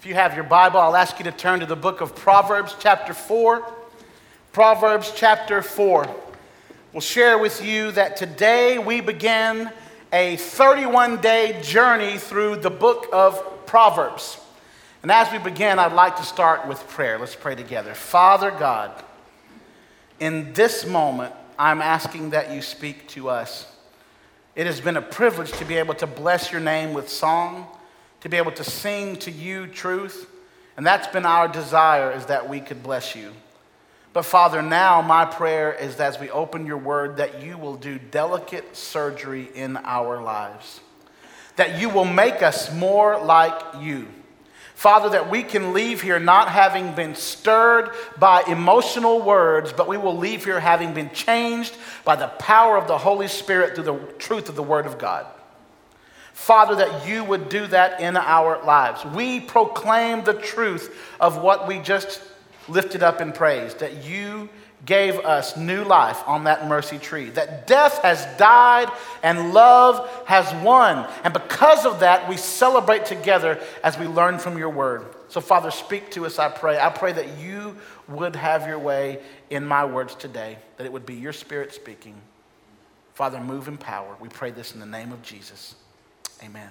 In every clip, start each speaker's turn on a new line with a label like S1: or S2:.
S1: If you have your Bible, I'll ask you to turn to the book of Proverbs chapter 4. Proverbs chapter 4. We'll share with you that today we begin a 31-day journey through the book of Proverbs. And as we begin, I'd like to start with prayer. Let's pray together. Father God, in this moment, I'm asking that you speak to us. It has been a privilege to be able to bless your name with song, to be able to sing to you truth. And that's been our desire, is that we could bless you. But Father, now my prayer is that as we open your word, that you will do delicate surgery in our lives. That you will make us more like you. Father, that we can leave here not having been stirred by emotional words, but we will leave here having been changed by the power of the Holy Spirit through the truth of the word of God. Father, that you would do that in our lives. We proclaim the truth of what we just lifted up in praise, that you gave us new life on that mercy tree, that death has died and love has won. And because of that, we celebrate together as we learn from your word. So Father, speak to us, I pray. I pray that you would have your way in my words today, that it would be your spirit speaking. Father, move in power. We pray this in the name of Jesus. Amen.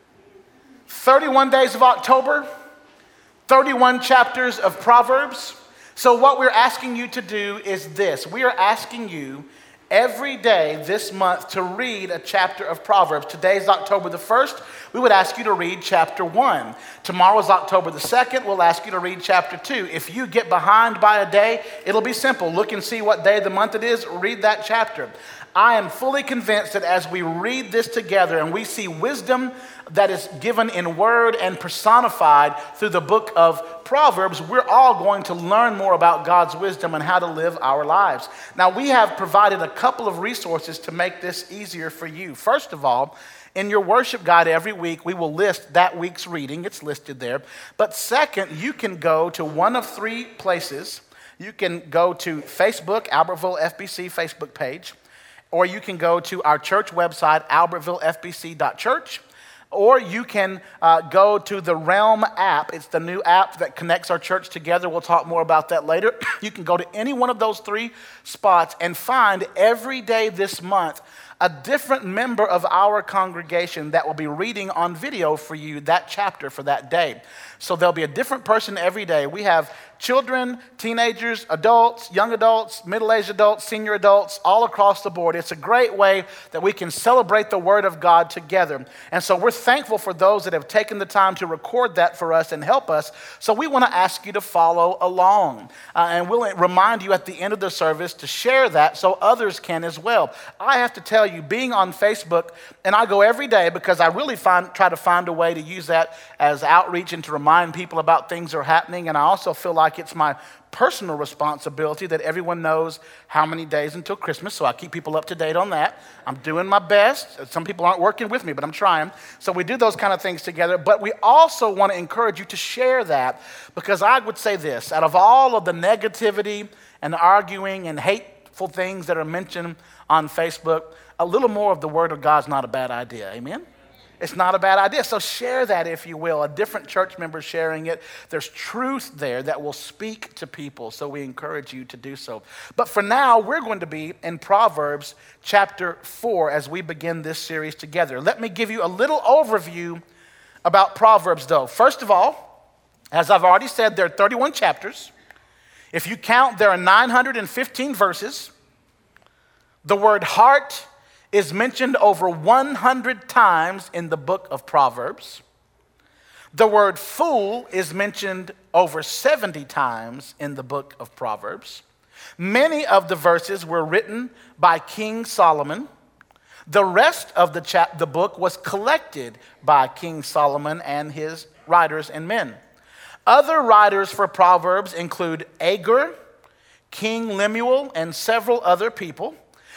S1: 31 days of October, 31 chapters of Proverbs. So what we're asking you to do is this. We are asking you every day this month to read a chapter of Proverbs. Today's October the 1st. We would ask you to read chapter 1. Tomorrow's October the 2nd. We'll ask you to read chapter 2. If you get behind by a day, it'll be simple. Look and see what day of the month it is. Read that chapter. I am fully convinced that as we read this together and we see wisdom that is given in word and personified through the book of Proverbs, we're all going to learn more about God's wisdom and how to live our lives. Now, we have provided a couple of resources to make this easier for you. First of all, in your worship guide every week, we will list that week's reading. It's listed there. But second, you can go to one of three places. You can go to Facebook, Albertville FBC Facebook page. Or you can go to our church website, albertvillefbc.church. Or you can go to the Realm app. It's the new app that connects our church together. We'll talk more about that later. You can go to any one of those three spots and find every day this month a different member of our congregation that will be reading on video for you that chapter for that day. So there'll be a different person every day. We have children, teenagers, adults, young adults, middle-aged adults, senior adults, all across the board. It's a great way that we can celebrate the Word of God together. And so we're thankful for those that have taken the time to record that for us and help us. So we want to ask you to follow along. And we'll remind you at the end of the service to share that so others can as well. I have to tell you, being on Facebook, and I go every day because I really try to find a way to use that as outreach and to remind people about things that are happening. And I also feel like it's my personal responsibility that everyone knows how many days until Christmas, so I keep people up to date on that. I'm doing my best. Some people aren't working with me, but I'm trying. So we do those kind of things together, but we also want to encourage you to share that, because I would say this: out of all of the negativity and arguing and hateful things that are mentioned on Facebook, a little more of the Word of God is not a bad idea. Amen? It's not a bad idea. So share that, if you will. A different church member sharing it. There's truth there that will speak to people, so we encourage you to do so. But for now, we're going to be in Proverbs chapter 4 as we begin this series together. Let me give you a little overview about Proverbs, though. First of all, as I've already said, there are 31 chapters. If you count, there are 915 verses. The word heart is mentioned over 100 times in the book of Proverbs. The word fool is mentioned over 70 times in the book of Proverbs. Many of the verses were written by King Solomon. The rest of the book was collected by King Solomon and his writers and men. Other writers for Proverbs include Agur, King Lemuel, and several other people.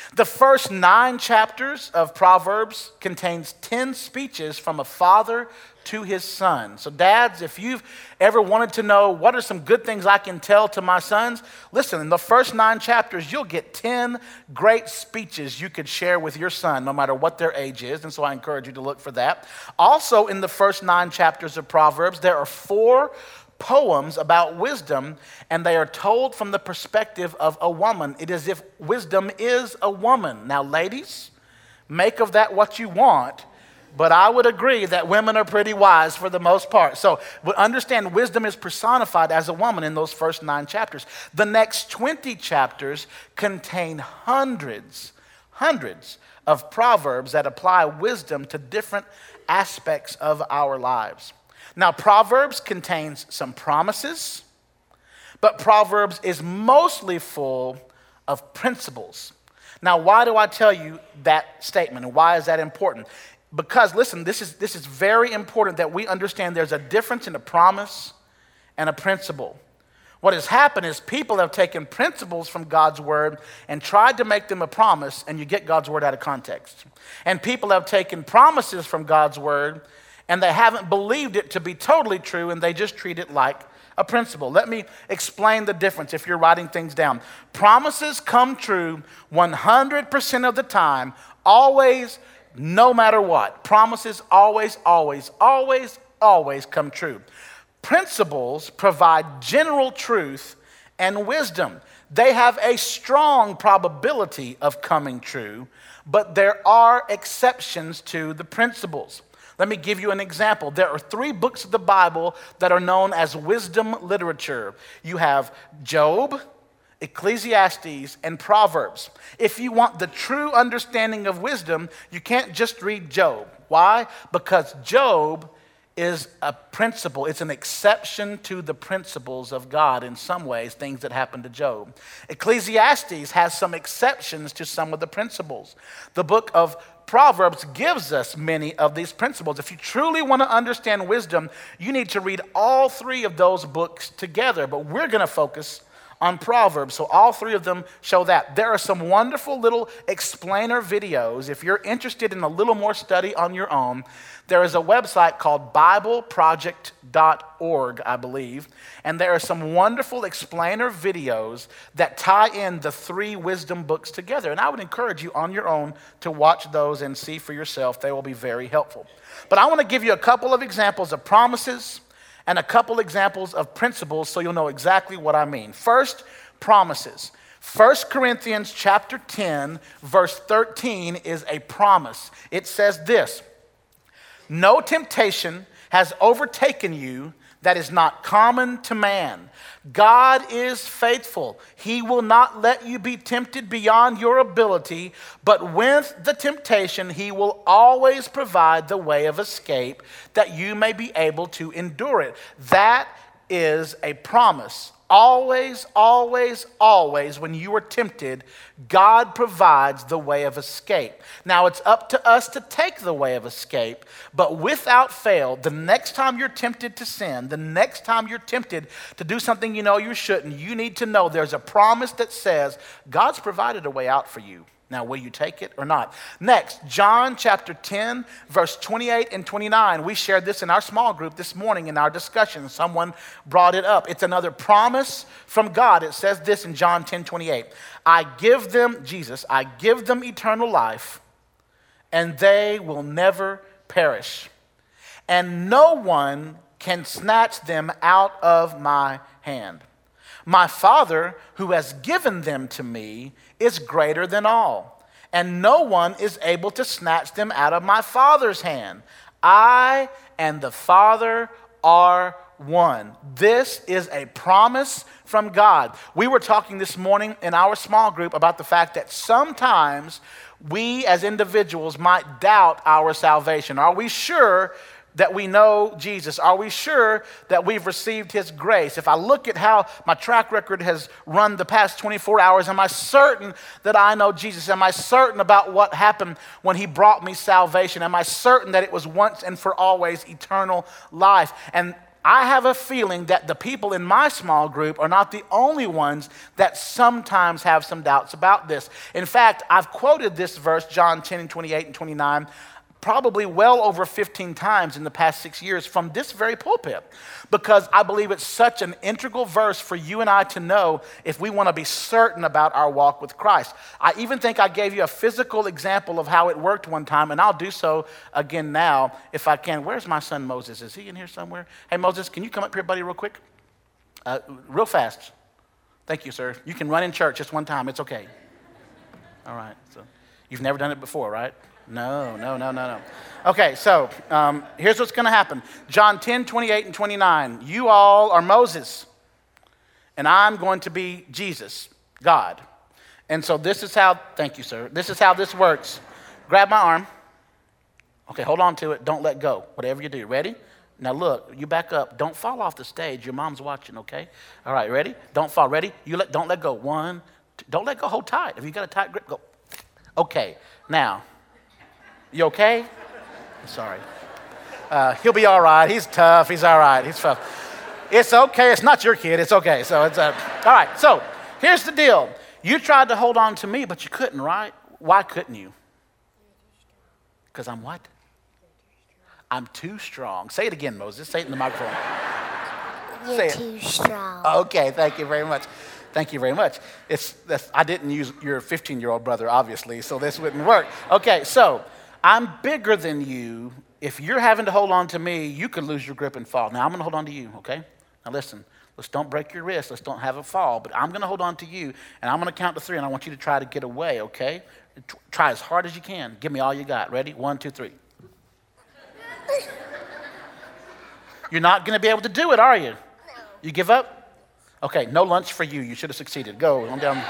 S1: The first 9 chapters of Proverbs contains 10 speeches from a father to his son. So dads, if you've ever wanted to know what are some good things I can tell to my sons, listen, in the first 9 chapters, you'll get 10 great speeches you could share with your son, no matter what their age is. And so I encourage you to look for that. Also, in the first 9 chapters of Proverbs, there are 4 poems about wisdom, and they are told from the perspective of a woman. It is as if wisdom is a woman. Now, ladies, make of that what you want, but I would agree that women are pretty wise for the most part. So understand, wisdom is personified as a woman in those first 9 chapters. The next 20 chapters contain hundreds of proverbs that apply wisdom to different aspects of our lives. Now, Proverbs contains some promises, but Proverbs is mostly full of principles. Now, why do I tell you that statement, and why is that important? Because, listen, this is very important that we understand there's a difference in a promise and a principle. What has happened is people have taken principles from God's word and tried to make them a promise, and you get God's word out of context. And people have taken promises from God's word and they haven't believed it to be totally true, and they just treat it like a principle. Let me explain the difference if you're writing things down. Promises come true 100% of the time, always, no matter what. Promises always come true. Principles provide general truth and wisdom. They have a strong probability of coming true, but there are exceptions to the principles. Let me give you an example. There are 3 books of the Bible that are known as wisdom literature. You have Job, Ecclesiastes, and Proverbs. If you want the true understanding of wisdom, you can't just read Job. Why? Because Job is a principle. It's an exception to the principles of God in some ways, things that happened to Job. Ecclesiastes has some exceptions to some of the principles. The book of Proverbs gives us many of these principles. If you truly want to understand wisdom, you need to read all 3 of those books together. But we're going to focus on Proverbs, so all 3 of them show that. There are some wonderful little explainer videos. If you're interested in a little more study on your own, there is a website called BibleProject.org, I believe, and there are some wonderful explainer videos that tie in the 3 wisdom books together. And I would encourage you on your own to watch those and see for yourself. They will be very helpful. But I want to give you a couple of examples of promises and a couple examples of principles so you'll know exactly what I mean. First, promises. 1 Corinthians chapter 10, verse 13 is a promise. It says this: "No temptation has overtaken you that is not common to man. God is faithful. He will not let you be tempted beyond your ability, but with the temptation, he will always provide the way of escape that you may be able to endure it." That is a promise. Always, when you are tempted, God provides the way of escape. Now, it's up to us to take the way of escape, but without fail, the next time you're tempted to sin, the next time you're tempted to do something you know you shouldn't, you need to know there's a promise that says God's provided a way out for you. Now, will you take it or not? Next, John chapter 10, verse 28 and 29. We shared this in our small group this morning in our discussion. Someone brought it up. It's another promise from God. It says this in John 10, 28. I give them eternal life, and they will never perish. And no one can snatch them out of my hand. My Father, who has given them to me, is greater than all, and no one is able to snatch them out of my Father's hand. I and the Father are one. This is a promise from God. We were talking this morning in our small group about the fact that sometimes we as individuals might doubt our salvation. Are we sure that we know Jesus? Are we sure that we've received his grace? If I look at how my track record has run the past 24 hours, am I certain that I know Jesus? Am I certain about what happened when he brought me salvation? Am I certain that it was once and for always eternal life? And I have a feeling that the people in my small group are not the only ones that sometimes have some doubts about this. In fact, I've quoted this verse, John 10 and 28 and 29, probably well over 15 times in the past 6 years from this very pulpit, because I believe it's such an integral verse for you and I to know if we want to be certain about our walk with Christ. I even think I gave you a physical example of how it worked one time, and I'll do so again now if I can. Where's my son Moses? Is he in here somewhere? Hey, Moses, can you come up here, buddy, real quick? Real fast. Thank you, sir. You can run in church just one time. It's okay. All right. So you've never done it before, right? No. Okay, so here's what's going to happen. John 10, 28 and 29. You all are Moses, and I'm going to be Jesus, God. And so this is how, thank you, sir. This is how this works. Grab my arm. Okay, hold on to it. Don't let go. Whatever you do. Ready? Now look, you back up. Don't fall off the stage. Your mom's watching, okay? All right, ready? Don't fall. Ready? Don't let go. One, two, don't let go. Hold tight. If you got a tight grip, go. Okay, now. You okay? Sorry. He'll be all right. He's tough. He's all right. He's tough. It's okay. It's not your kid. It's okay. So it's all right. So here's the deal. You tried to hold on to me, but you couldn't, right? Why couldn't you? Because I'm what? I'm too strong. Say it again, Moses. Say it in the microphone.
S2: You're too strong.
S1: Okay. Thank you very much. Thank you very much. I didn't use your 15-year-old brother, obviously, so this wouldn't work. Okay, so I'm bigger than you. If you're having to hold on to me, you could lose your grip and fall. Now, I'm going to hold on to you, okay? Now, listen. Let's don't break your wrist. Let's don't have a fall. But I'm going to hold on to you, and I'm going to count to 3, and I want you to try to get away, okay? Try as hard as you can. Give me all you got. Ready? 1, 2, 3. You're not going to be able to do it, are you? No. You give up? Okay, no lunch for you. You should have succeeded. Go on down.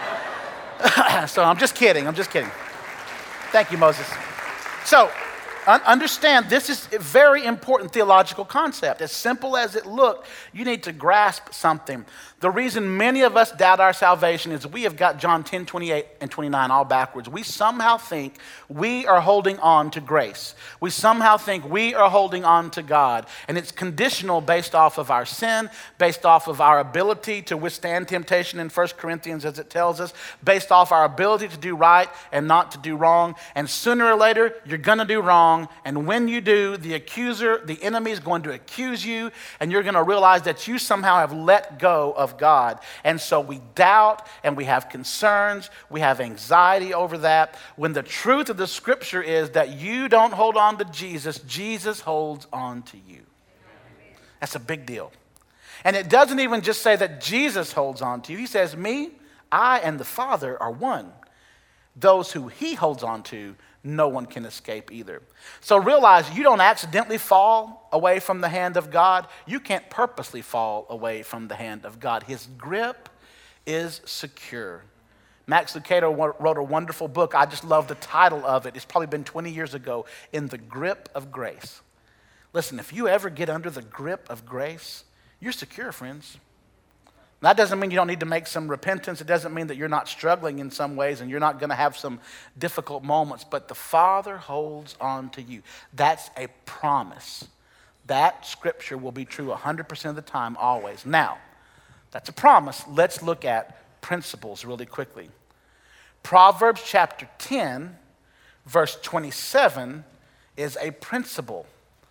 S1: So I'm just kidding. Thank you, Moses. So understand, this is a very important theological concept. As simple as it looked, you need to grasp something. The reason many of us doubt our salvation is we have got John 10, 28 and 29 all backwards. We somehow think we are holding on to grace. We somehow think we are holding on to God. And it's conditional based off of our sin, based off of our ability to withstand temptation in 1 Corinthians, as it tells us, based off our ability to do right and not to do wrong. And sooner or later, you're going to do wrong. And when you do, the accuser, the enemy is going to accuse you, and you're going to realize that you somehow have let go of God. And so we doubt and we have concerns, we have anxiety over that, when the truth of the scripture is that you don't hold on to Jesus, Jesus holds on to you. That's a big deal. And it doesn't even just say that Jesus holds on to you. He says, me, I, and the Father are one. Those who he holds on to, no one can escape either. So realize you don't accidentally fall away from the hand of God. You can't purposely fall away from the hand of God. His grip is secure. Max Lucado wrote a wonderful book. I just love the title of it. It's probably been 20 years ago, In the Grip of Grace. Listen, if you ever get under the grip of grace, you're secure, friends. That doesn't mean you don't need to make some repentance. It doesn't mean that you're not struggling in some ways and you're not going to have some difficult moments. But the Father holds on to you. That's a promise. That scripture will be true 100% of the time, always. Now, that's a promise. Let's look at principles really quickly. Proverbs chapter 10, verse 27 is a principle.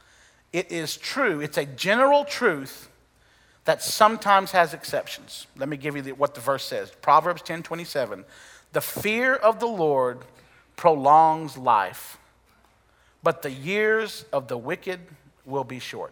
S1: It is true. It's a general truth that sometimes has exceptions. Let me give you what the verse says. Proverbs 10:27. The fear of the Lord prolongs life, but the years of the wicked will be short.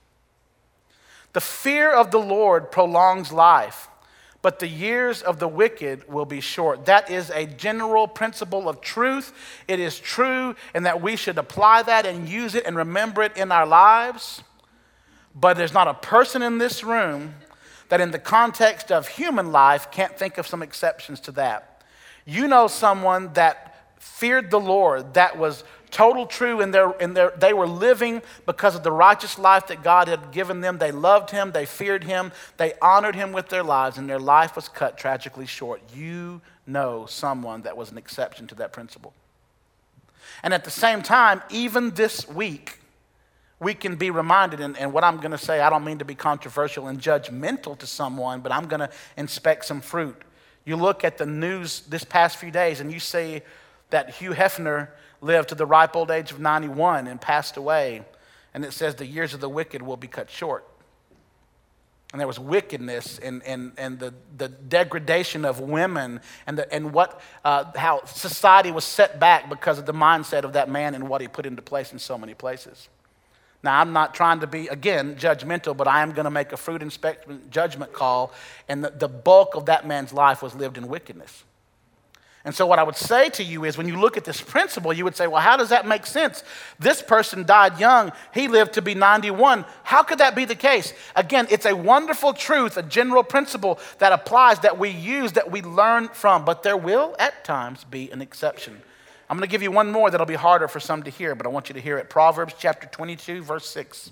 S1: The fear of the Lord prolongs life, but the years of the wicked will be short. That is a general principle of truth. It is true, and that we should apply that and use it and remember it in our lives. But there's not a person in this room that in the context of human life can't think of some exceptions to that. You know someone that feared the Lord, that was total true in their they were living because of the righteous life that God had given them. They loved him, they feared him, they honored him with their lives, and their life was cut tragically short. You know someone that was an exception to that principle. And at the same time, even this week, we can be reminded, and what I'm going to say, I don't mean to be controversial and judgmental to someone, but I'm going to inspect some fruit. You look at the news this past few days and you see that Hugh Hefner lived to the ripe old age of 91 and passed away. And it says the years of the wicked will be cut short. And there was wickedness and the degradation of women and how society was set back because of the mindset of that man and what he put into place in so many places. Now, I'm not trying to be, again, judgmental, but I am going to make a fruit inspection judgment call, and the bulk of that man's life was lived in wickedness. And so what I would say to you is when you look at this principle, you would say, well, how does that make sense? This person died young. He lived to be 91. How could that be the case? Again, it's a wonderful truth, a general principle that applies, that we use, that we learn from. But there will, at times, be an exception. I'm going to give you one more that'll be harder for some to hear, but I want you to hear it. Proverbs chapter 22, verse 6.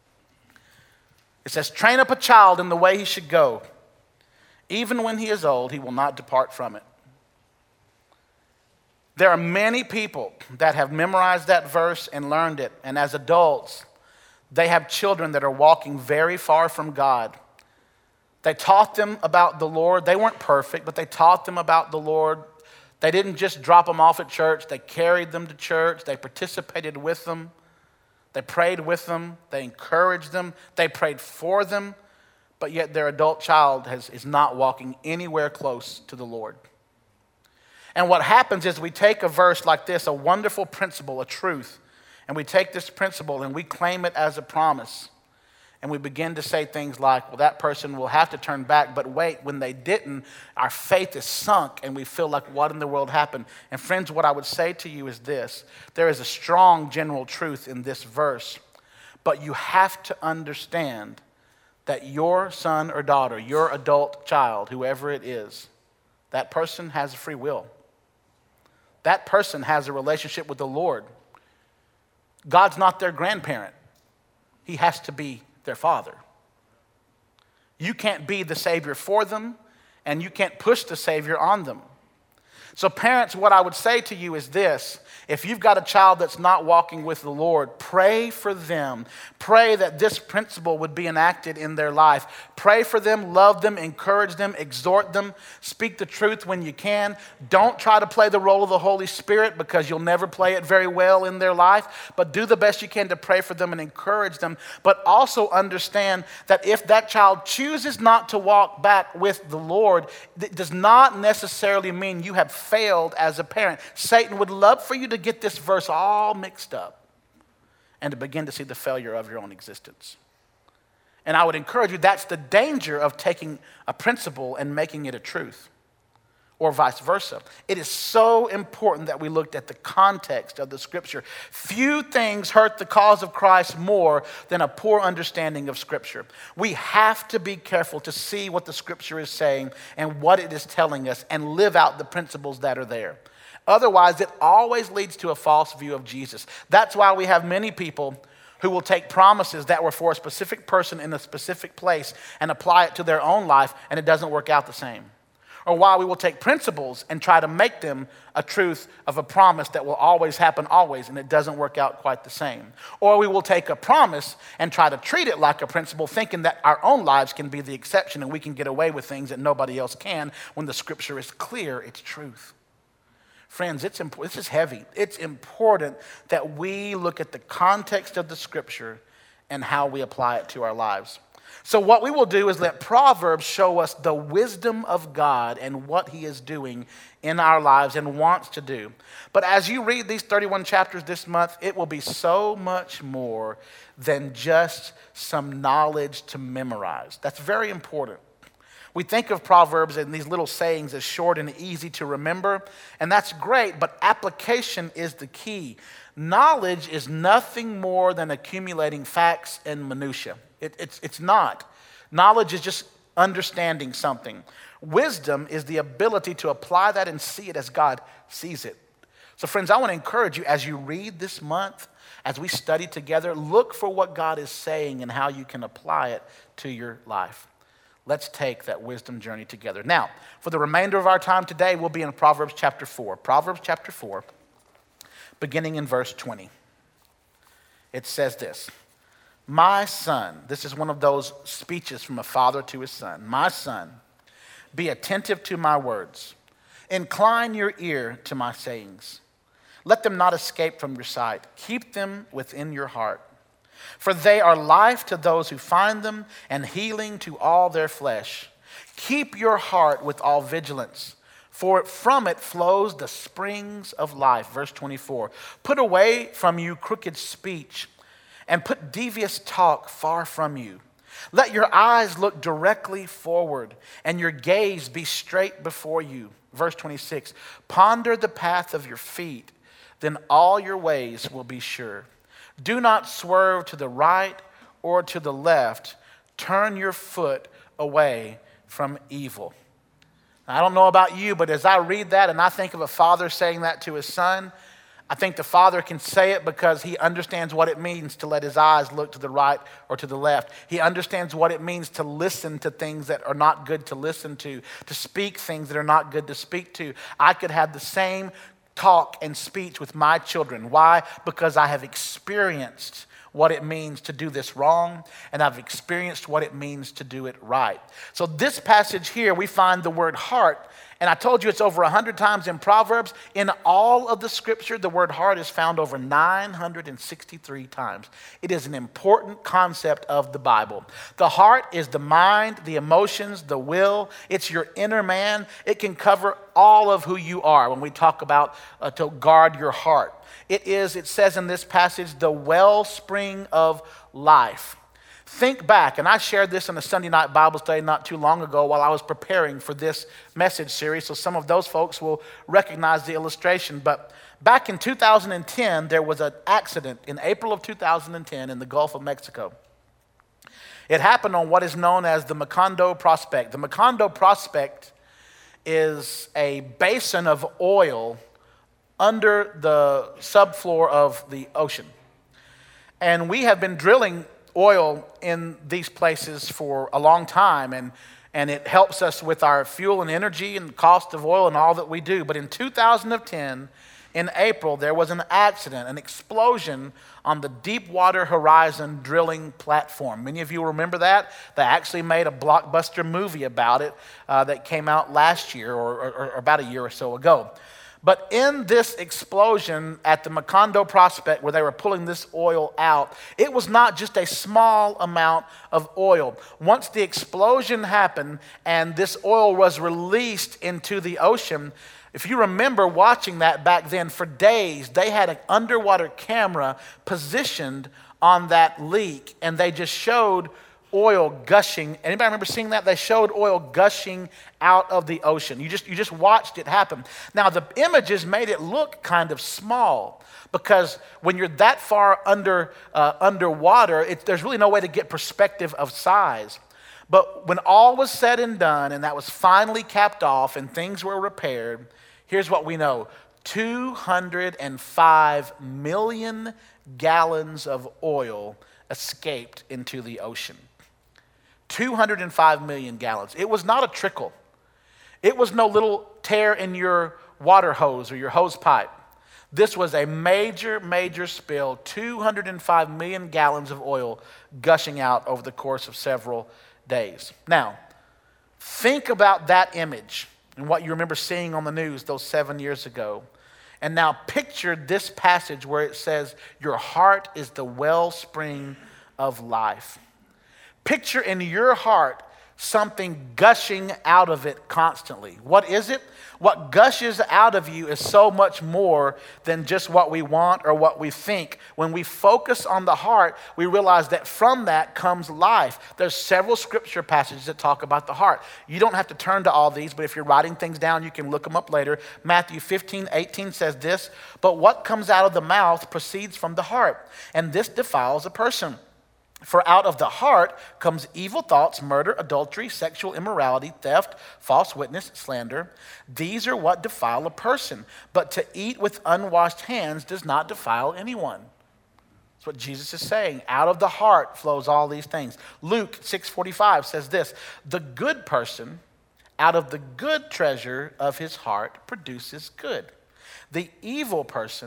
S1: It says, train up a child in the way he should go. Even when he is old, he will not depart from it. There are many people that have memorized that verse and learned it. And as adults, they have children that are walking very far from God. They taught them about the Lord. They weren't perfect, but they taught them about the Lord. They didn't just drop them off at church. They carried them to church. They participated with them. They prayed with them. They encouraged them. They prayed for them. But yet their adult child is not walking anywhere close to the Lord. And what happens is we take a verse like this, a wonderful principle, a truth, and we take this principle and we claim it as a promise. And we begin to say things like, well, that person will have to turn back, but wait, when they didn't, our faith is sunk and we feel like, what in the world happened? And friends, what I would say to you is this: there is a strong general truth in this verse, but you have to understand that your son or daughter, your adult child, whoever it is, that person has free will. That person has a relationship with the Lord. God's not their grandparent. He has to be their father. You can't be the Savior for them, and you can't push the Savior on them. So parents, what I would say to you is this: if you've got a child that's not walking with the Lord, pray for them. Pray that this principle would be enacted in their life. Pray for them, love them, encourage them, exhort them, speak the truth when you can. Don't try to play the role of the Holy Spirit because you'll never play it very well in their life, but do the best you can to pray for them and encourage them. But also understand that if that child chooses not to walk back with the Lord, it does not necessarily mean you have failed as a parent. Satan would love for you to get this verse all mixed up and to begin to see the failure of your own existence. And I would encourage you, that's the danger of taking a principle and making it a truth, or vice versa. It is so important that we looked at the context of the scripture. Few things hurt the cause of Christ more than a poor understanding of scripture. We have to be careful to see what the scripture is saying and what it is telling us and live out the principles that are there. Otherwise, it always leads to a false view of Jesus. That's why we have many people who will take promises that were for a specific person in a specific place and apply it to their own life, and it doesn't work out the same. Or why we will take principles and try to make them a truth of a promise that will always happen always, and it doesn't work out quite the same. Or we will take a promise and try to treat it like a principle, thinking that our own lives can be the exception and we can get away with things that nobody else can, when the scripture is clear, it's truth. Friends, it's important. This is heavy. It's important that we look at the context of the scripture and how we apply it to our lives. So what we will do is let Proverbs show us the wisdom of God and what he is doing in our lives and wants to do. But as you read these 31 chapters this month, it will be so much more than just some knowledge to memorize. That's very important. We think of Proverbs and these little sayings as short and easy to remember, and that's great, but application is the key. Knowledge is nothing more than accumulating facts and minutia. It's not. Knowledge is just understanding something. Wisdom is the ability to apply that and see it as God sees it. So friends, I want to encourage you as you read this month, as we study together, look for what God is saying and how you can apply it to your life. Let's take that wisdom journey together. Now, for the remainder of our time today, we'll be in Proverbs chapter 4. Proverbs chapter 4, beginning in verse 20. It says this: My son, this is one of those speeches from a father to his son. My son, be attentive to my words. Incline your ear to my sayings. Let them not escape from your sight. Keep them within your heart. For they are life to those who find them and healing to all their flesh. Keep your heart with all vigilance, for from it flows the springs of life. Verse 24. Put away from you crooked speech and put devious talk far from you. Let your eyes look directly forward and your gaze be straight before you. Verse 26. Ponder the path of your feet, then all your ways will be sure. Do not swerve to the right or to the left. Turn your foot away from evil. I don't know about you, but as I read that and I think of a father saying that to his son, I think the father can say it because he understands what it means to let his eyes look to the right or to the left. He understands what it means to listen to things that are not good to listen to speak things that are not good to speak to. I could have the same talk and speech with my children. Why? Because I have experienced what it means to do this wrong, and I've experienced what it means to do it right. So this passage here, we find the word heart, and I told you it's over 100 times in Proverbs. In all of the scripture, the word heart is found over 963 times. It is an important concept of the Bible. The heart is the mind, the emotions, the will. It's your inner man. It can cover all of who you are when we talk about to guard your heart. It says in this passage, the wellspring of life. Think back, and I shared this in a Sunday night Bible study not too long ago while I was preparing for this message series, so some of those folks will recognize the illustration. But back in 2010, there was an accident in April of 2010 in the Gulf of Mexico. It happened on what is known as the Macondo Prospect. The Macondo Prospect is a basin of oil under the subfloor of the ocean. And we have been drilling oil in these places for a long time, and it helps us with our fuel and energy and cost of oil and all that we do. But in 2010, in April, there was an accident, an explosion on the Deepwater Horizon drilling platform. Many of you remember that. They actually made a blockbuster movie about it that came out last year or about a year or so ago. But in this explosion at the Macondo Prospect, where they were pulling this oil out, it was not just a small amount of oil. Once the explosion happened and this oil was released into the ocean, if you remember watching that back then, for days, they had an underwater camera positioned on that leak, and they just showed oil gushing. Anybody remember seeing that? They showed oil gushing out of the ocean. You just watched it happen. Now, the images made it look kind of small because when you're that far underwater, there's really no way to get perspective of size. But when all was said and done, and that was finally capped off and things were repaired, here's what we know. 205 million gallons of oil escaped into the ocean. 205 million gallons. It was not a trickle. It was no little tear in your water hose or your hose pipe. This was a major, major spill. 205 million gallons of oil gushing out over the course of several days. Now, think about that image and what you remember seeing on the news those 7 years ago. And now picture this passage where it says, your heart is the wellspring of life. Picture in your heart something gushing out of it constantly. What is it? What gushes out of you is so much more than just what we want or what we think. When we focus on the heart, we realize that from that comes life. There's several scripture passages that talk about the heart. You don't have to turn to all these, but if you're writing things down, you can look them up later. Matthew 15:18 says this, but what comes out of the mouth proceeds from the heart, and this defiles a person. For out of the heart comes evil thoughts, murder, adultery, sexual immorality, theft, false witness, slander. These are what defile a person. But to eat with unwashed hands does not defile anyone. That's what Jesus is saying. Out of the heart flows all these things. Luke 6:45 says this, the good person out of the good treasure of his heart produces good. The evil person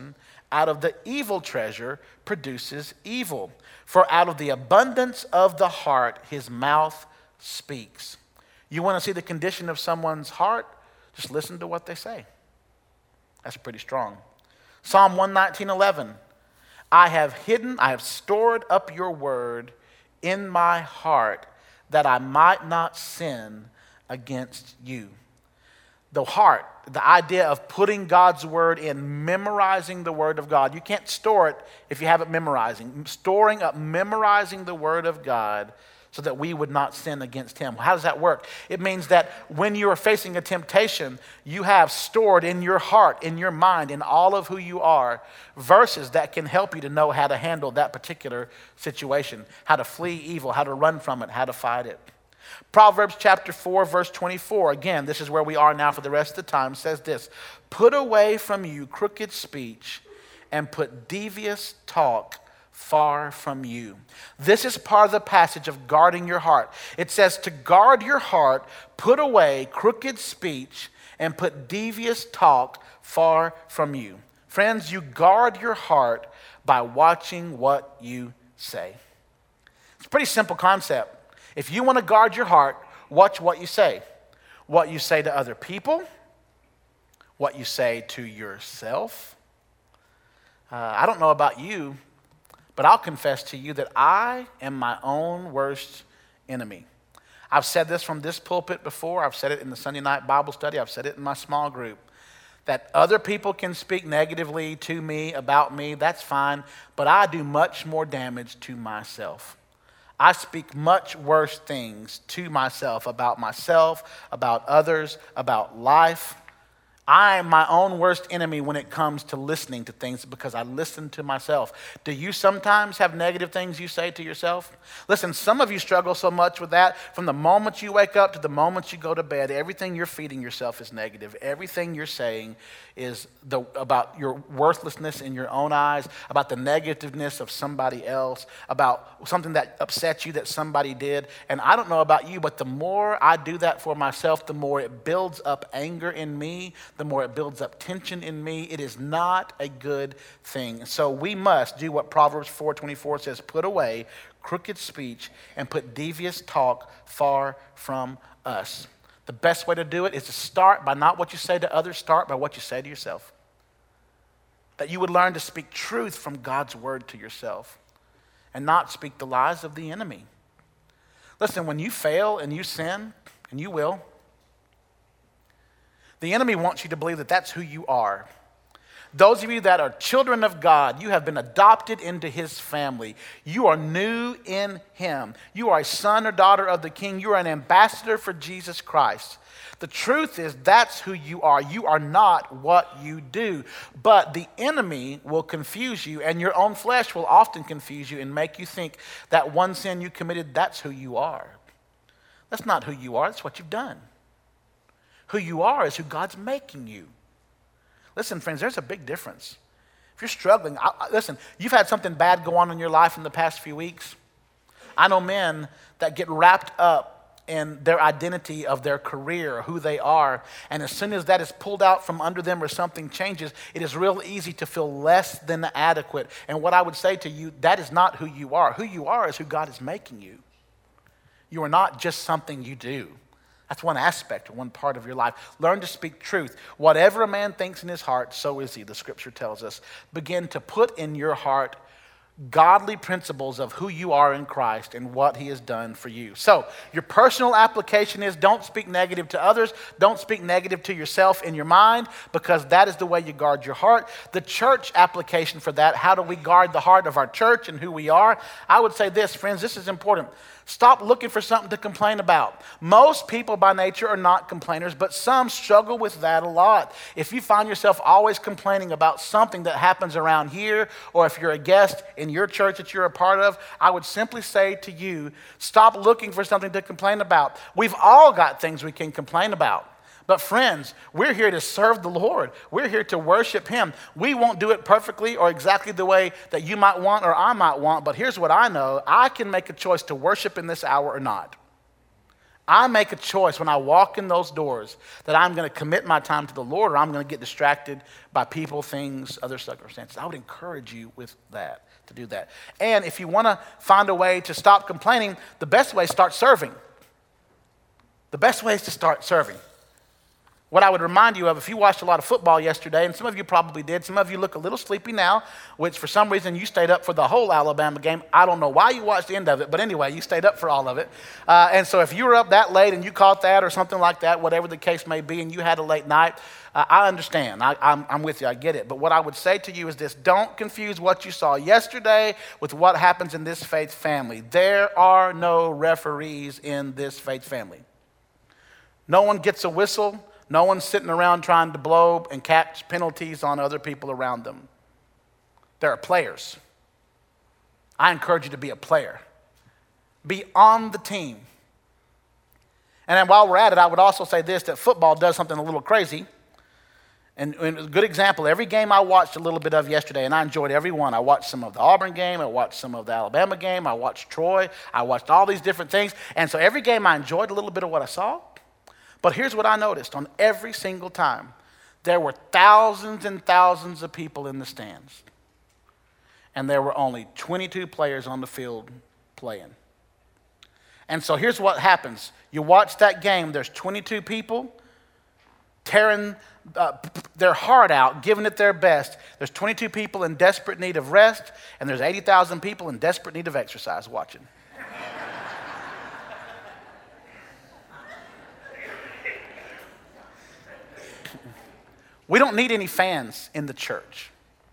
S1: out of the evil treasure produces evil. For out of the abundance of the heart, his mouth speaks. You want to see the condition of someone's heart? Just listen to what they say. That's pretty strong. Psalm 119:11. I have stored up your word in my heart that I might not sin against you. The heart, the idea of putting God's word in, memorizing the word of God. You can't store it if you have it memorizing. Storing up, memorizing the word of God so that we would not sin against him. How does that work? It means that when you are facing a temptation, you have stored in your heart, in your mind, in all of who you are, verses that can help you to know how to handle that particular situation, how to flee evil, how to run from it, how to fight it. Proverbs chapter 4, verse 24, again, this is where we are now for the rest of the time, says this: put away from you crooked speech and put devious talk far from you. This is part of the passage of guarding your heart. It says to guard your heart, put away crooked speech and put devious talk far from you. Friends, you guard your heart by watching what you say. It's a pretty simple concept. If you want to guard your heart, watch what you say. What you say to other people, what you say to yourself. I don't know about you, but I'll confess to you that I am my own worst enemy. I've said this from this pulpit before. I've said it in the Sunday night Bible study. I've said it in my small group. That other people can speak negatively to me, about me, that's fine. But I do much more damage to myself. I speak much worse things to myself, about others, about life. I am my own worst enemy when it comes to listening to things because I listen to myself. Do you sometimes have negative things you say to yourself? Listen, some of you struggle so much with that. From the moment you wake up to the moment you go to bed, everything you're feeding yourself is negative. Everything you're saying is about your worthlessness in your own eyes, about the negativeness of somebody else, about something that upset you that somebody did. And I don't know about you, but the more I do that for myself, the more it builds up anger in me, the more it builds up tension in me. It is not a good thing. So we must do what Proverbs 4:24 says, put away crooked speech and put devious talk far from us. The best way to do it is to start by not what you say to others, start by what you say to yourself. That you would learn to speak truth from God's word to yourself and not speak the lies of the enemy. Listen, when you fail and you sin, and you will, the enemy wants you to believe that that's who you are. Those of you that are children of God, you have been adopted into his family. You are new in him. You are a son or daughter of the King. You are an ambassador for Jesus Christ. The truth is that's who you are. You are not what you do. But the enemy will confuse you, and your own flesh will often confuse you and make you think that one sin you committed, that's who you are. That's not who you are. That's what you've done. Who you are is who God's making you. Listen, friends, there's a big difference. If you're struggling, listen, you've had something bad go on in your life in the past few weeks. I know men that get wrapped up in their identity of their career, who they are, and as soon as that is pulled out from under them or something changes, it is real easy to feel less than adequate. And what I would say to you, that is not who you are. Who you are is who God is making you. You are not just something you do. That's one aspect or one part of your life. Learn to speak truth. Whatever a man thinks in his heart, so is he, the scripture tells us. Begin to put in your heart godly principles of who you are in Christ and what he has done for you. So your personal application is don't speak negative to others. Don't speak negative to yourself in your mind, because that is the way you guard your heart. The church application for that, how do we guard the heart of our church and who we are? I would say this, friends, this is important. Stop looking for something to complain about. Most people by nature are not complainers, but some struggle with that a lot. If you find yourself always complaining about something that happens around here, or if you're a guest in your church that you're a part of, I would simply say to you, stop looking for something to complain about. We've all got things we can complain about. But friends, we're here to serve the Lord. We're here to worship him. We won't do it perfectly or exactly the way that you might want or I might want, but here's what I know. I can make a choice to worship in this hour or not. I make a choice when I walk in those doors that I'm going to commit my time to the Lord, or I'm going to get distracted by people, things, other circumstances. I would encourage you with that, to do that. And if you want to find a way to stop complaining, the best way is start serving. The best way is to start serving. What I would remind you of, if you watched a lot of football yesterday, and some of you probably did, some of you look a little sleepy now, which for some reason you stayed up for the whole Alabama game. I don't know why you watched the end of it, but anyway, you stayed up for all of it. And so if you were up that late and you caught that or something like that, whatever the case may be, and you had a late night, I understand. I'm with you. I get it. But what I would say to you is this: don't confuse what you saw yesterday with what happens in this faith family. There are no referees in this faith family. No one gets a whistle. No one's sitting around trying to blow and catch penalties on other people around them. There are players. I encourage you to be a player. Be on the team. And then while we're at it, I would also say this, that football does something a little crazy. And a good example, every game I watched a little bit of yesterday, and I enjoyed every one. I watched some of the Auburn game. I watched some of the Alabama game. I watched Troy. I watched all these different things. And so every game I enjoyed a little bit of what I saw. But here's what I noticed on every single time. There were thousands and thousands of people in the stands. And there were only 22 players on the field playing. And so here's what happens. You watch that game, there's 22 people tearing their heart out, giving it their best. There's 22 people in desperate need of rest, and there's 80,000 people in desperate need of exercise watching. We don't need any fans in the church.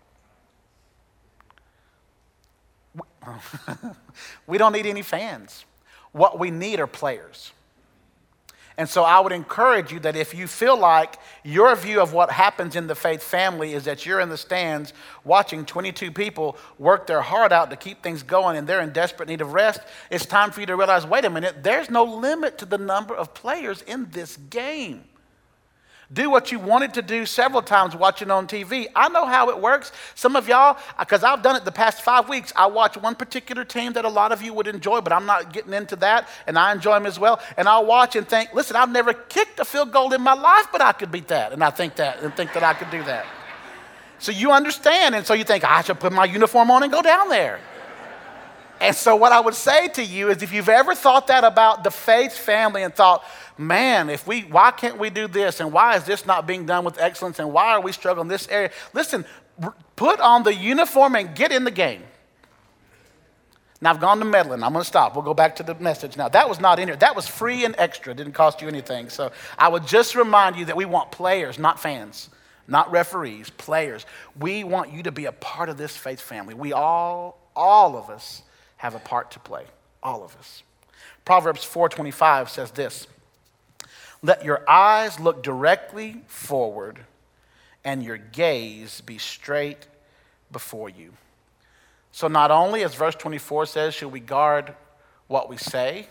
S1: We don't need any fans. What we need are players. And so I would encourage you that if you feel like your view of what happens in the faith family is that you're in the stands watching 22 people work their heart out to keep things going and they're in desperate need of rest, it's time for you to realize, wait a minute, there's no limit to the number of players in this game. Do what you wanted to do several times watching on TV. I know how it works. Some of y'all, because I've done it the past 5 weeks, I watch one particular team that a lot of you would enjoy, but I'm not getting into that, and I enjoy them as well. And I'll watch and think, listen, I've never kicked a field goal in my life, but I could beat that. And I think that I could do that. So you understand, and so you think, I should put my uniform on and go down there. And so what I would say to you is if you've ever thought that about the faith family and thought, man, why can't we do this? And why is this not being done with excellence? And why are we struggling in this area? Listen, put on the uniform and get in the game. Now, I've gone to meddling. I'm going to stop. We'll go back to the message now. That was not in here. That was free and extra. It didn't cost you anything. So I would just remind you that we want players, not fans, not referees, players. We want you to be a part of this faith family. We all of us have a part to play. All of us. Proverbs 4:25 says this: let your eyes look directly forward and your gaze be straight before you. So not only, as verse 24 says, should we guard what we say,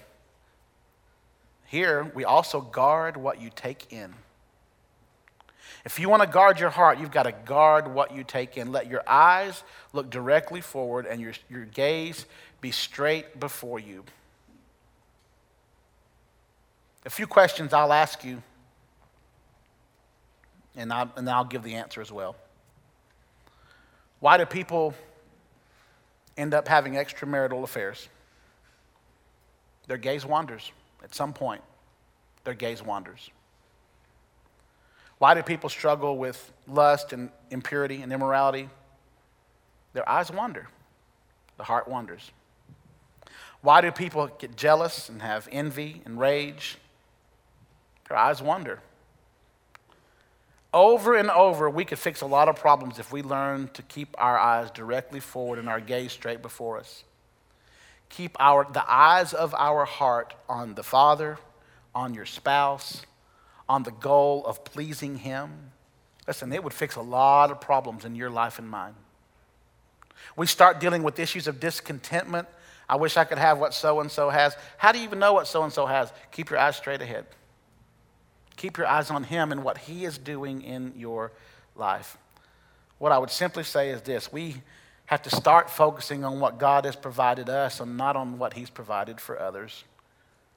S1: here we also guard what you take in. If you want to guard your heart, you've got to guard what you take in. Let your eyes look directly forward and your gaze be straight before you. A few questions I'll ask you, and I'll give the answer as well. Why do people end up having extramarital affairs? Their gaze wanders. At some point, their gaze wanders. Why do people struggle with lust and impurity and immorality? Their eyes wander. The heart wanders. Why do people get jealous and have envy and rage? Their eyes wander. Over and over, we could fix a lot of problems if we learn to keep our eyes directly forward and our gaze straight before us. Keep the eyes of our heart on the Father, on your spouse, on the goal of pleasing Him. Listen, it would fix a lot of problems in your life and mine. We start dealing with issues of discontentment. I wish I could have what so-and-so has. How do you even know what so-and-so has? Keep your eyes straight ahead. Keep your eyes on Him and what He is doing in your life. What I would simply say is this: we have to start focusing on what God has provided us and not on what He's provided for others.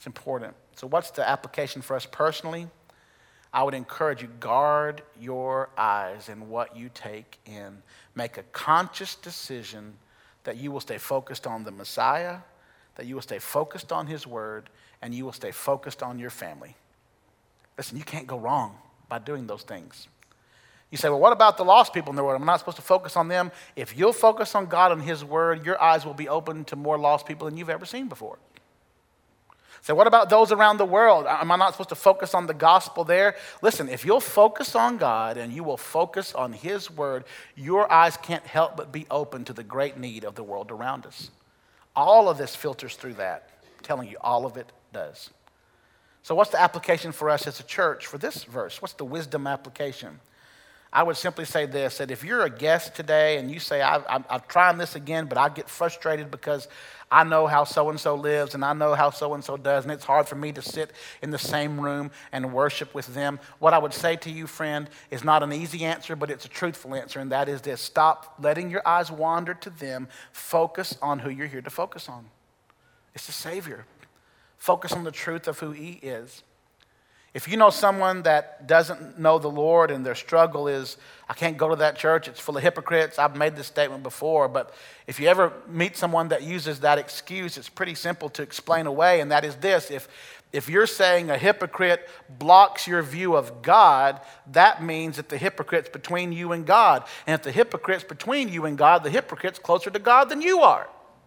S1: It's important. So what's the application for us personally? I would encourage you, guard your eyes in what you take in. Make a conscious decision that you will stay focused on the Messiah, that you will stay focused on his word, and you will stay focused on your family. Listen, you can't go wrong by doing those things. You say, well, what about the lost people in the world? I'm not supposed to focus on them. If you'll focus on God and his word, your eyes will be open to more lost people than you've ever seen before. So what about those around the world? Am I not supposed to focus on the gospel there? Listen, if you'll focus on God and you will focus on his word, your eyes can't help but be open to the great need of the world around us. All of this filters through that. I'm telling you, all of it does. So what's the application for us as a church for this verse? What's the wisdom application? I would simply say this, that if you're a guest today and you say, I'm trying this again, but I get frustrated because I know how so-and-so lives and I know how so-and-so does, and it's hard for me to sit in the same room and worship with them. What I would say to you, friend, is not an easy answer, but it's a truthful answer, and that is this. Stop letting your eyes wander to them. Focus on who you're here to focus on. It's the Savior. Focus on the truth of who he is. If you know someone that doesn't know the Lord and their struggle is, I can't go to that church, it's full of hypocrites. I've made this statement before, but if you ever meet someone that uses that excuse, it's pretty simple to explain away, and that is this. If you're saying a hypocrite blocks your view of God, that means that the hypocrite's between you and God. And if the hypocrite's between you and God, the hypocrite's closer to God than you are.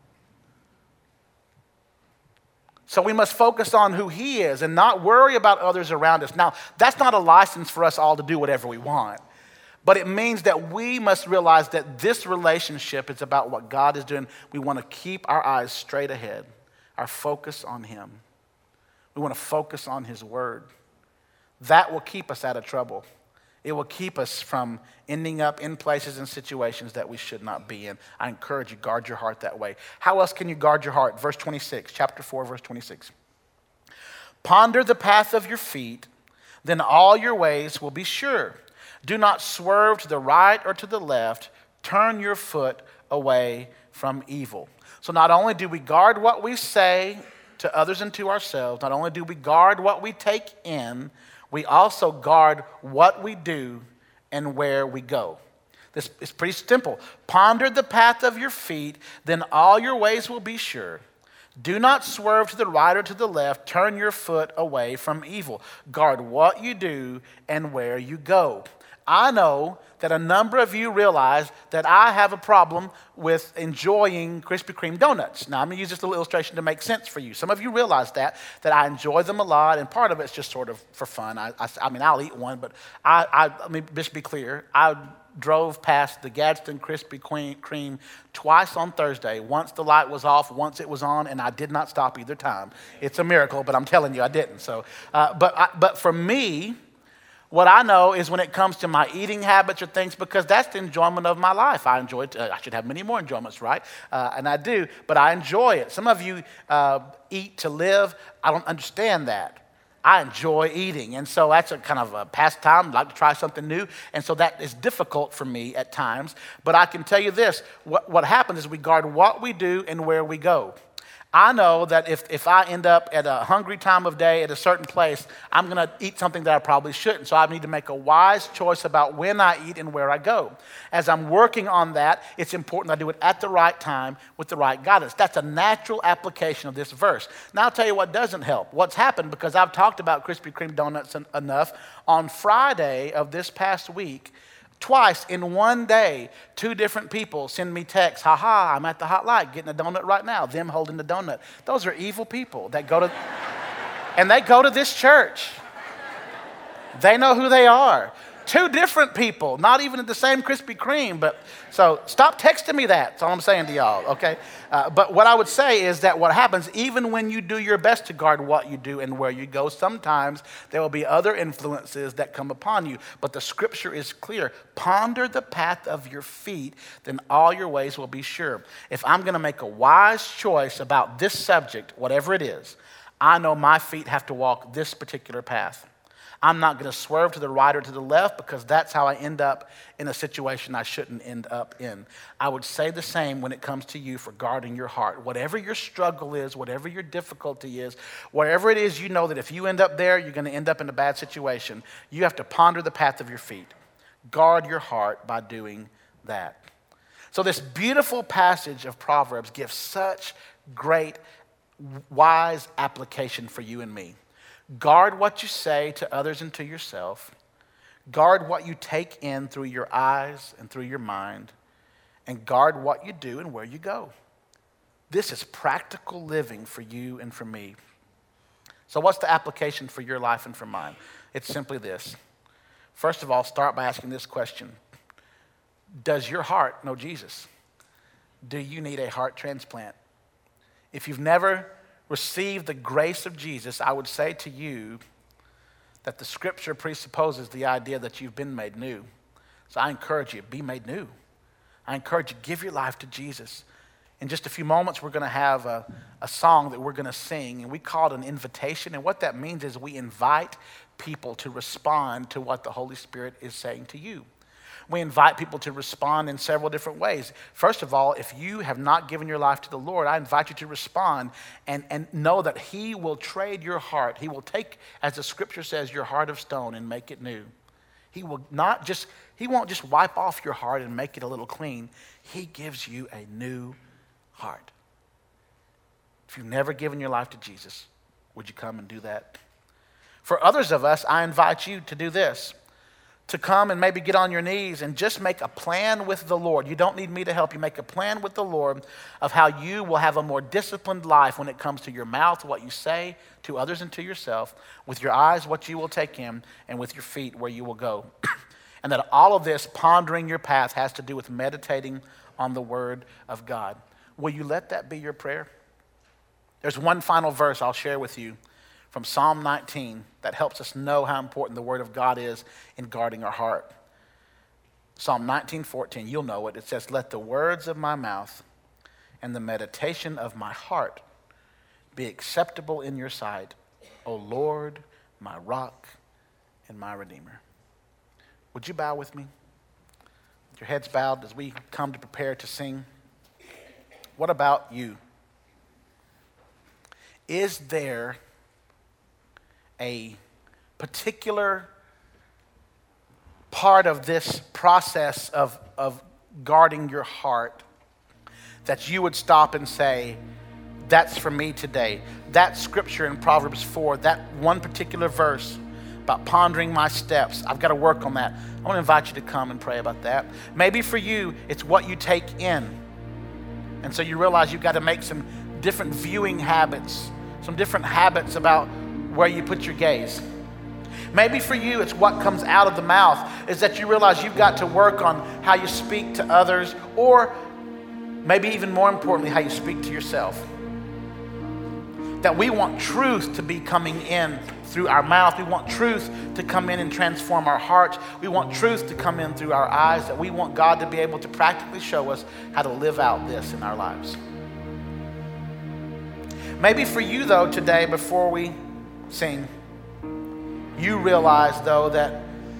S1: So we must focus on who he is and not worry about others around us. Now, that's not a license for us all to do whatever we want. But it means that we must realize that this relationship is about what God is doing. We want to keep our eyes straight ahead, our focus on him. We want to focus on his word. That will keep us out of trouble. It will keep us from ending up in places and situations that we should not be in. I encourage you, guard your heart that way. How else can you guard your heart? Verse 26, chapter 4, verse 26. Ponder the path of your feet, then all your ways will be sure. Do not swerve to the right or to the left. Turn your foot away from evil. So not only do we guard what we say to others and to ourselves, not only do we guard what we take in, we also guard what we do and where we go. This is pretty simple. Ponder the path of your feet, then all your ways will be sure. Do not swerve to the right or to the left. Turn your foot away from evil. Guard what you do and where you go. I know that a number of you realize that I have a problem with enjoying Krispy Kreme donuts. Now, I'm going to use this little illustration to make sense for you. Some of you realize that I enjoy them a lot, and part of it's just sort of for fun. I mean, I'll eat one, but let me just be clear. I drove past the Gadsden Krispy Kreme twice on Thursday. Once the light was off, once it was on, and I did not stop either time. It's a miracle, but I'm telling you, I didn't. So, but for me, what I know is when it comes to my eating habits or things, because that's the enjoyment of my life. I enjoy it. I should have many more enjoyments, right? And I do, but I enjoy it. Some of you eat to live. I don't understand that. I enjoy eating, and so that's a kind of a pastime. I'd like to try something new, and so that is difficult for me at times. But I can tell you this, what happens is we guard what we do and where we go. I know that if I end up at a hungry time of day at a certain place, I'm going to eat something that I probably shouldn't. So I need to make a wise choice about when I eat and where I go. As I'm working on that, it's important I do it at the right time with the right guidance. That's a natural application of this verse. Now I'll tell you what doesn't help. What's happened, because I've talked about Krispy Kreme donuts enough, on Friday of this past week, twice in one day, 2 different people send me texts. I'm at the hot light getting a donut right now. Them holding the donut. Those are evil people that go to, and they go to this church. They know who they are. 2 different people, not even at the same Krispy Kreme. But so stop texting me that. That's all I'm saying to y'all, okay? But what I would say is that what happens, even when you do your best to guard what you do and where you go, sometimes there will be other influences that come upon you. But the scripture is clear. Ponder the path of your feet, then all your ways will be sure. If I'm going to make a wise choice about this subject, whatever it is, I know my feet have to walk this particular path. I'm not going to swerve to the right or to the left because that's how I end up in a situation I shouldn't end up in. I would say the same when it comes to you for guarding your heart. Whatever your struggle is, whatever your difficulty is, wherever it is you know that if you end up there, you're going to end up in a bad situation, you have to ponder the path of your feet. Guard your heart by doing that. So this beautiful passage of Proverbs gives such great, wise application for you and me. Guard what you say to others and to yourself. Guard what you take in through your eyes and through your mind. And guard what you do and where you go. This is practical living for you and for me. So what's the application for your life and for mine? It's simply this. First of all, start by asking this question. Does your heart know Jesus? Do you need a heart transplant? If you've never received the grace of Jesus, I would say to you that the scripture presupposes the idea that you've been made new. So I encourage you, be made new. I encourage you, give your life to Jesus. In just a few moments, we're going to have a song that we're going to sing, and we call it an invitation. And what that means is we invite people to respond to what the Holy Spirit is saying to you. We invite people to respond in several different ways. First of all, if you have not given your life to the Lord, I invite you to respond and know that He will trade your heart. He will take, as the scripture says, your heart of stone and make it new. He won't just wipe off your heart and make it a little clean. He gives you a new heart. If you've never given your life to Jesus, would you come and do that? For others of us, I invite you to do this. To come and maybe get on your knees and just make a plan with the Lord. You don't need me to help you. Make a plan with the Lord of how you will have a more disciplined life when it comes to your mouth, what you say to others and to yourself, with your eyes, what you will take in, and with your feet, where you will go. And that all of this, pondering your path, has to do with meditating on the Word of God. Will you let that be your prayer? There's one final verse I'll share with you from Psalm 19 that helps us know how important the Word of God is in guarding our heart. Psalm 19:14, you'll know it. It says, let the words of my mouth and the meditation of my heart be acceptable in your sight, O Lord, my rock and my redeemer. Would you bow with me? With your heads bowed as we come to prepare to sing. What about you? Is there a particular part of this process of guarding your heart that you would stop and say, that's for me today? That scripture in Proverbs 4, that one particular verse about pondering my steps, I've got to work on that. I want to invite you to come and pray about that. Maybe for you, it's what you take in. And so you realize you've got to make some different viewing habits, some different habits about where you put your gaze. Maybe for you, it's what comes out of the mouth, is that you realize you've got to work on how you speak to others, or maybe even more importantly, how you speak to yourself. That we want truth to be coming in through our mouth. We want truth to come in and transform our hearts. We want truth to come in through our eyes, that we want God to be able to practically show us how to live out this in our lives. Maybe for you, though, today, before we sing, you realize, though, that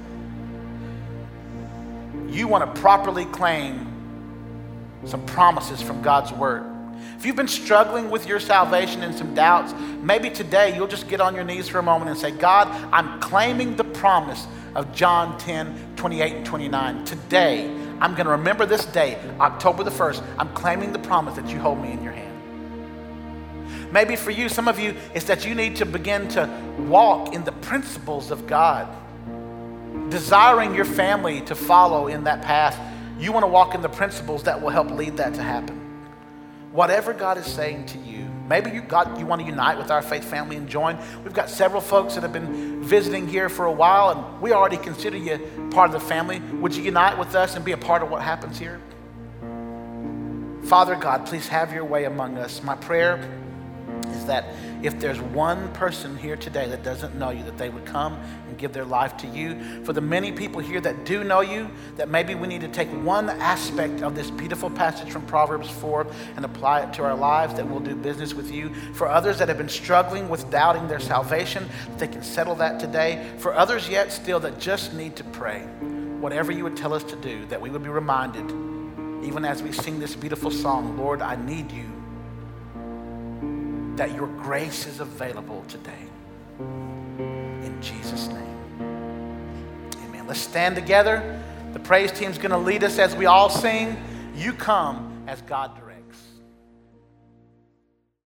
S1: you want to properly claim some promises from God's Word. If you've been struggling with your salvation and some doubts, maybe today you'll just get on your knees for a moment and say, God, I'm claiming the promise of John 10:28 and 29. Today, I'm going to remember this day, October the 1st. I'm claiming the promise that you hold me in your hand. Maybe for you, some of you, it's that you need to begin to walk in the principles of God, desiring your family to follow in that path. You want to walk in the principles that will help lead that to happen. Whatever God is saying to you, maybe you want to unite with our faith family and join. We've got several folks that have been visiting here for a while, and we already consider you part of the family. Would you unite with us and be a part of what happens here? Father God, please have your way among us. My prayer is that if there's one person here today that doesn't know you, that they would come and give their life to you. For the many people here that do know you, that maybe we need to take one aspect of this beautiful passage from Proverbs 4 and apply it to our lives, that we'll do business with you. For others that have been struggling with doubting their salvation, that they can settle that today. For others yet still that just need to pray, whatever you would tell us to do, that we would be reminded, even as we sing this beautiful song, Lord, I need you, that your grace is available today. In Jesus' name, amen. Let's stand together. The praise team's going to lead us as we all sing, You Come as God directs.